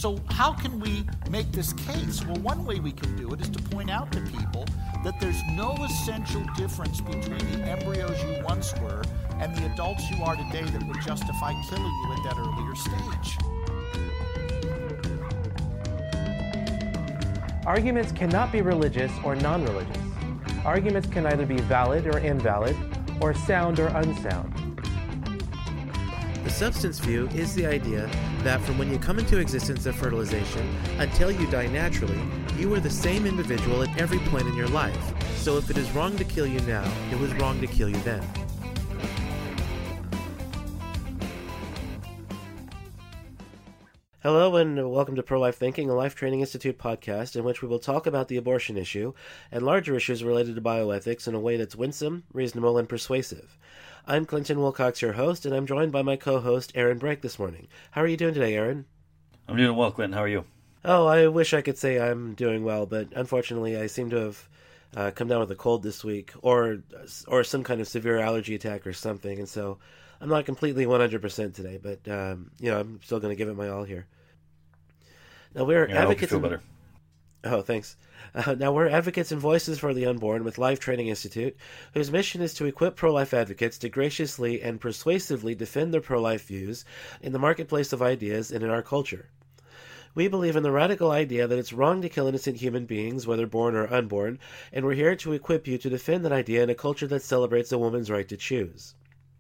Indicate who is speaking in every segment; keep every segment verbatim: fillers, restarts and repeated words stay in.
Speaker 1: So how can we make this case? Well, one way we can do it is to point out to people that there's no essential difference between the embryos you once were and the adults you are today that would justify killing you at that earlier stage.
Speaker 2: Arguments cannot be religious or non-religious. Arguments can either be valid or invalid, or sound or unsound.
Speaker 3: The substance view is the idea that from when you come into existence at fertilization until you die naturally, you are the same individual at every point in your life. So if it is wrong to kill you now, it was wrong to kill you then. Hello and welcome to Pro-Life Thinking, a Life Training Institute podcast in which we will talk about the abortion issue and larger issues related to bioethics in a way that's winsome, reasonable, and persuasive. I'm Clinton Wilcox, your host, and I'm joined by my co-host, Aaron Brake, this morning. How are you doing today, Aaron?
Speaker 4: I'm doing well, Clinton. How are you?
Speaker 3: Oh, I wish I could say I'm doing well, but unfortunately I seem to have uh, come down with a cold this week, or or some kind of severe allergy attack or something, and so I'm not completely one hundred percent today, but um, you know, I'm still going to give it my all here. Now we're
Speaker 4: yeah,
Speaker 3: advocates.
Speaker 4: I hope you feel
Speaker 3: and...
Speaker 4: better.
Speaker 3: Oh, thanks. Uh, now we're advocates and voices for the unborn with Life Training Institute, whose mission is to equip pro-life advocates to graciously and persuasively defend their pro-life views in the marketplace of ideas and in our culture. We believe in the radical idea that it's wrong to kill innocent human beings, whether born or unborn, and we're here to equip you to defend that idea in a culture that celebrates a woman's right to choose.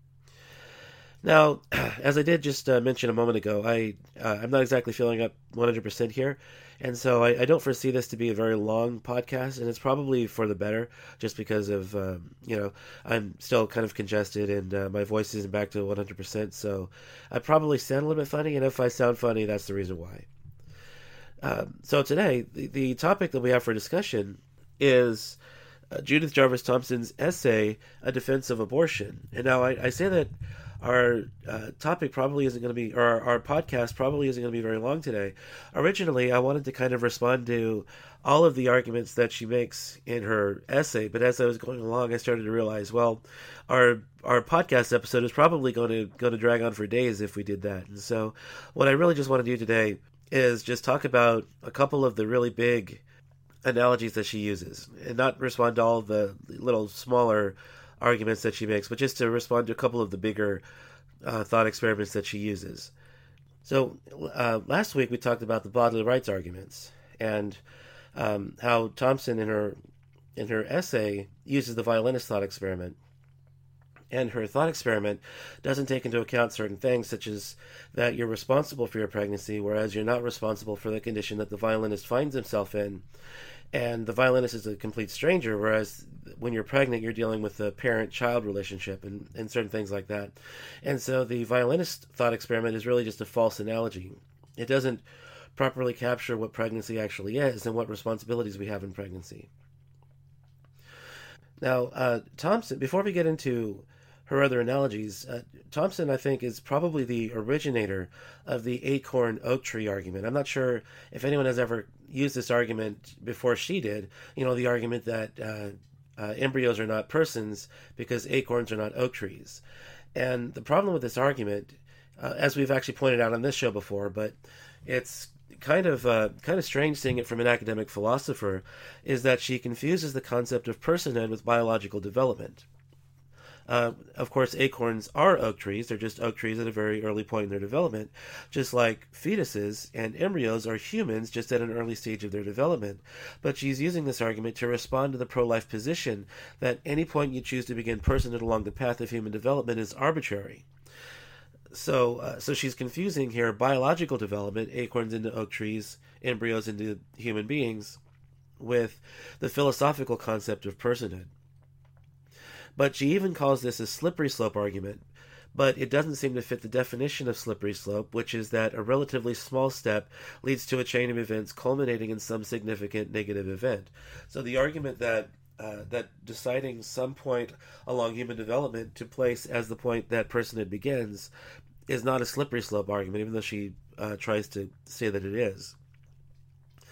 Speaker 3: Now, as I did just uh, mention a moment ago, I, uh, I'm not exactly feeling up one hundred percent here, and so I, I don't foresee this to be a very long podcast, and it's probably for the better, just because of, um, you know, I'm still kind of congested, and uh, my voice isn't back to one hundred percent, so I probably sound a little bit funny, and if I sound funny, that's the reason why. Um, so today, the, the topic that we have for discussion is uh, Judith Jarvis Thomson's essay, A Defense of Abortion. And now I, I say that our uh, topic probably isn't going to be, or our, our podcast probably isn't going to be very long today. Originally, I wanted to kind of respond to all of the arguments that she makes in her essay, but as I was going along, I started to realize, well, our our podcast episode is probably going to going to drag on for days if we did that. And so, what I really just want to do today is just talk about a couple of the really big analogies that she uses, and not respond to all of the little smaller arguments that she makes, but just to respond to a couple of the bigger uh, thought experiments that she uses. So uh, last week we talked about the bodily rights arguments, and um, how Thomson in her in her essay uses the violinist thought experiment. And her thought experiment doesn't take into account certain things, such as that you're responsible for your pregnancy, whereas you're not responsible for the condition that the violinist finds himself in. And the violinist is a complete stranger, whereas when you're pregnant, you're dealing with the parent-child relationship and, and certain things like that. And so the violinist thought experiment is really just a false analogy. It doesn't properly capture what pregnancy actually is and what responsibilities we have in pregnancy. Now, uh, Thomson, before we get into her other analogies, uh, Thomson, I think, is probably the originator of the acorn oak tree argument. I'm not sure if anyone has ever used this argument before she did, you know, the argument that uh, uh, embryos are not persons because acorns are not oak trees. And the problem with this argument, uh, as we've actually pointed out on this show before, but it's kind of uh, kind of strange seeing it from an academic philosopher, is that she confuses the concept of personhood with biological development. Uh, of course, acorns are oak trees. They're just oak trees at a very early point in their development, just like fetuses and embryos are humans just at an early stage of their development. But she's using this argument to respond to the pro-life position that any point you choose to begin personhood along the path of human development is arbitrary. So, uh, so she's confusing here biological development, acorns into oak trees, embryos into human beings, with the philosophical concept of personhood. But she even calls this a slippery slope argument, but it doesn't seem to fit the definition of slippery slope, which is that a relatively small step leads to a chain of events culminating in some significant negative event. So the argument that uh, that deciding some point along human development to place as the point that personhood begins is not a slippery slope argument, even though she uh, tries to say that it is.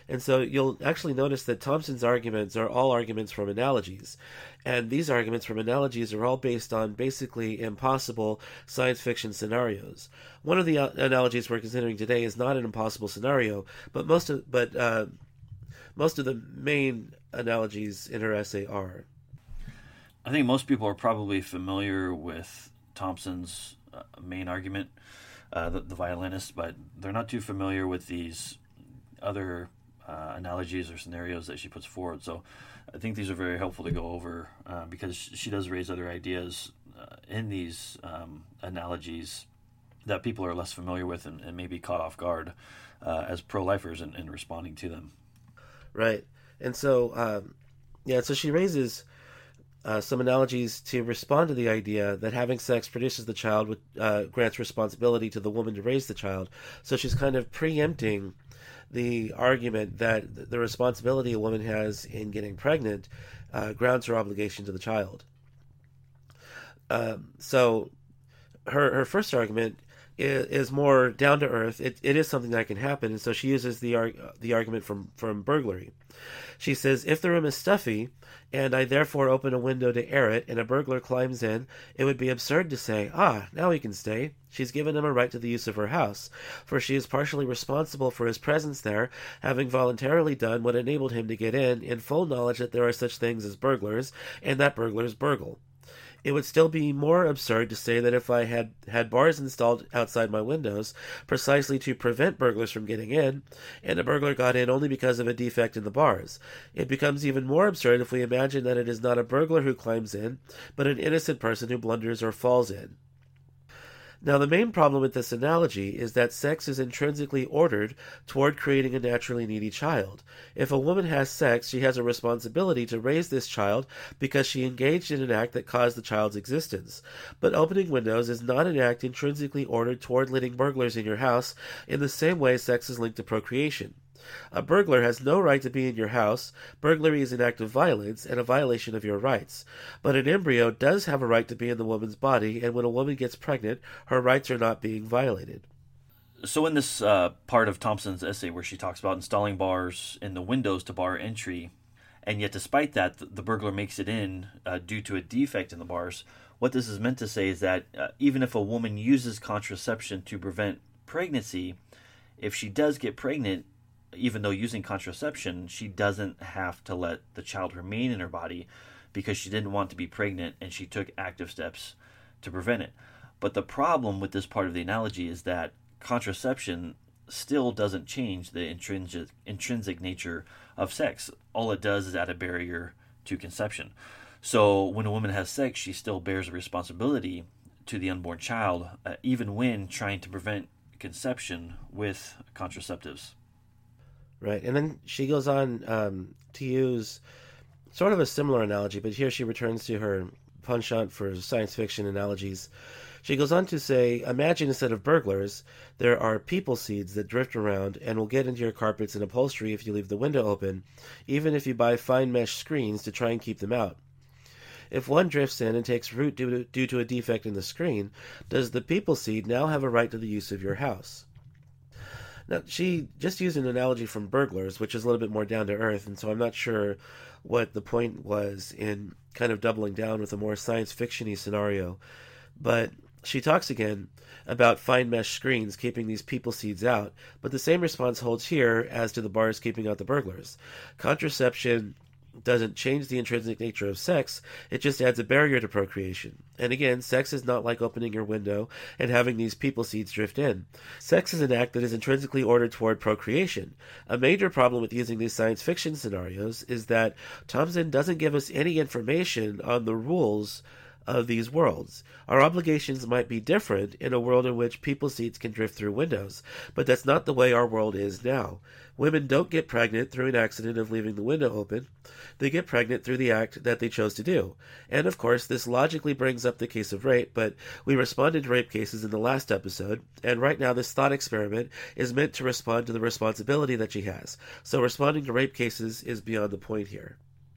Speaker 3: And so you'll actually notice that Thompson's arguments are all arguments from analogies. And these arguments from analogies are all based on basically impossible science fiction scenarios. One of the uh, analogies we're considering today is not an impossible scenario, but most of but uh, most of the main analogies in her essay are.
Speaker 4: I think most people are probably familiar with Thompson's uh, main argument, uh, the, the violinist, but they're not too familiar with these other uh, analogies or scenarios that she puts forward. So I think these are very helpful to go over uh, because she does raise other ideas uh, in these um, analogies that people are less familiar with and, and maybe caught off guard uh, as pro-lifers in, in responding to them.
Speaker 3: Right. And so, um, yeah, so she raises uh, some analogies to respond to the idea that having sex produces the child, with, uh, grants responsibility to the woman to raise the child. So she's kind of preempting the argument that the responsibility a woman has in getting pregnant uh, grounds her obligation to the child. Um, so her her first argument is, is more down to earth. It it is something that can happen, and so she uses the arg- the argument from from burglary. She says, if the room is stuffy, and I therefore open a window to air it, and a burglar climbs in, it would be absurd to say, ah, now he can stay. She's given him a right to the use of her house, for she is partially responsible for his presence there, having voluntarily done what enabled him to get in, in full knowledge that there are such things as burglars, and that burglars burgle. It would still be more absurd to say that if I had had bars installed outside my windows precisely to prevent burglars from getting in, and a burglar got in only because of a defect in the bars. It becomes even more absurd if we imagine that it is not a burglar who climbs in, but an innocent person who blunders or falls in. Now, the main problem with this analogy is that sex is intrinsically ordered toward creating a naturally needy child. If a woman has sex, she has a responsibility to raise this child because she engaged in an act that caused the child's existence. But opening windows is not an act intrinsically ordered toward letting burglars in your house in the same way sex is linked to procreation. A burglar has no right to be in your house. Burglary is an act of violence and a violation of your rights. But an embryo does have a right to be in the woman's body, and when a woman gets pregnant, her rights are not being violated.
Speaker 4: So in this uh, part of Thompson's essay where she talks about installing bars in the windows to bar entry, and yet despite that, the, the burglar makes it in uh, due to a defect in the bars, what this is meant to say is that uh, even if a woman uses contraception to prevent pregnancy, if she does get pregnant, even though using contraception, she doesn't have to let the child remain in her body because she didn't want to be pregnant and she took active steps to prevent it. But the problem with this part of the analogy is that contraception still doesn't change the intrinsic intrinsic nature of sex. All it does is add a barrier to conception. So when a woman has sex, she still bears a responsibility to the unborn child, uh, even when trying to prevent conception with contraceptives.
Speaker 3: Right, and then she goes on um, to use sort of a similar analogy, but here she returns to her penchant for science fiction analogies. She goes on to say, imagine instead of burglars, there are people seeds that drift around and will get into your carpets and upholstery if you leave the window open, even if you buy fine mesh screens to try and keep them out. If one drifts in and takes root due to, due to a defect in the screen, does the people seed now have a right to the use of your house? Now, she just used an analogy from burglars, which is a little bit more down to earth, and so I'm not sure what the point was in kind of doubling down with a more science fiction-y scenario. But she talks again about fine mesh screens keeping these people seeds out, but the same response holds here as to the bars keeping out the burglars. Contraception doesn't change the intrinsic nature of sex, it just adds a barrier to procreation. And again, sex is not like opening your window and having these people seeds drift in. Sex is an act that is intrinsically ordered toward procreation. A major problem with using these science fiction scenarios is that Thompson doesn't give us any information on the rules of these worlds. Our obligations might be different in a world in which people seeds can drift through windows, but that's not the way our world is now. Women don't get pregnant through an accident of leaving the window open. They get pregnant through the act that they chose to do. And of course, this logically brings up the case of rape, but we responded to rape cases in the last episode, and right now this thought experiment is meant to respond to the responsibility that she has. So responding to rape cases is beyond the point here.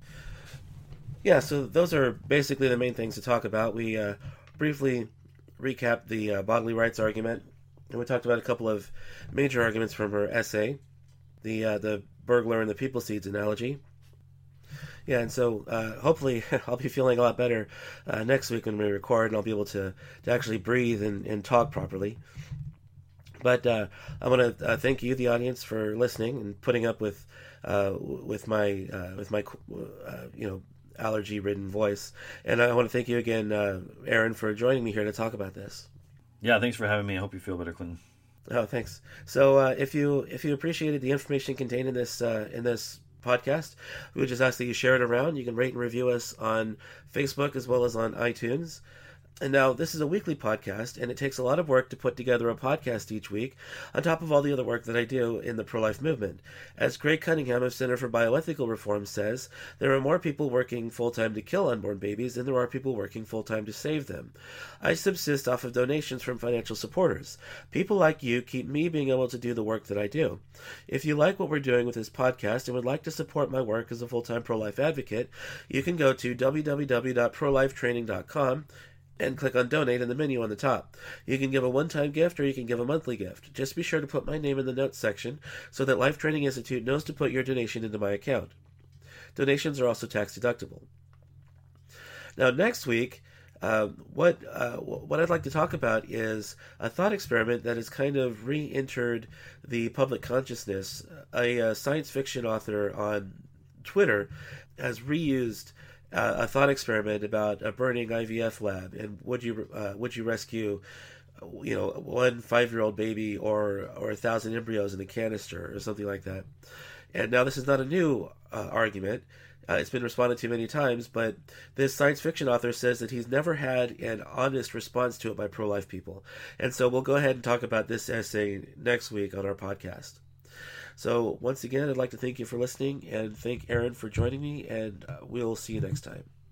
Speaker 3: Yeah, so those are basically the main things to talk about. We uh, briefly recapped the uh, bodily rights argument, and we talked about a couple of major arguments from her essay. The uh, the burglar and the people seeds analogy. Yeah, and so uh, hopefully I'll be feeling a lot better uh, next week when we record, and I'll be able to, to actually breathe and, and talk properly. But uh, I want to uh, thank you, the audience, for listening and putting up with uh, with my uh, with my uh, you know allergy-ridden voice. And I want to thank you again, uh, Aaron, for joining me here to talk about this.
Speaker 4: Yeah, thanks for having me. I hope you feel better, Clinton.
Speaker 3: Oh, thanks. So uh, if you if you appreciated the information contained in this uh, in this podcast, we would just ask that you share it around. You can rate and review us on Facebook as well as on iTunes. And now, this is a weekly podcast, and it takes a lot of work to put together a podcast each week, on top of all the other work that I do in the pro-life movement. As Greg Cunningham of Center for Bioethical Reform says, there are more people working full-time to kill unborn babies than there are people working full-time to save them. I subsist off of donations from financial supporters. People like you keep me being able to do the work that I do. If you like what we're doing with this podcast and would like to support my work as a full-time pro-life advocate, you can go to w w w dot pro life training dot com and click on Donate in the menu on the top. You can give a one-time gift or you can give a monthly gift. Just be sure to put my name in the notes section so that Life Training Institute knows to put your donation into my account. Donations are also tax-deductible. Now, next week, uh, what uh, what I'd like to talk about is a thought experiment that has kind of re-entered the public consciousness. A, a science fiction author on Twitter has reused Uh, a thought experiment about a burning I V F lab, and would you uh, would you rescue, you know, one five-year-old baby or or a thousand embryos in a canister or something like that? And now this is not a new uh, argument; uh, it's been responded to many times. But this science fiction author says that he's never had an honest response to it by pro-life people, and so we'll go ahead and talk about this essay next week on our podcast. So once again, I'd like to thank you for listening and thank Aaron for joining me, and uh, we'll see you next time.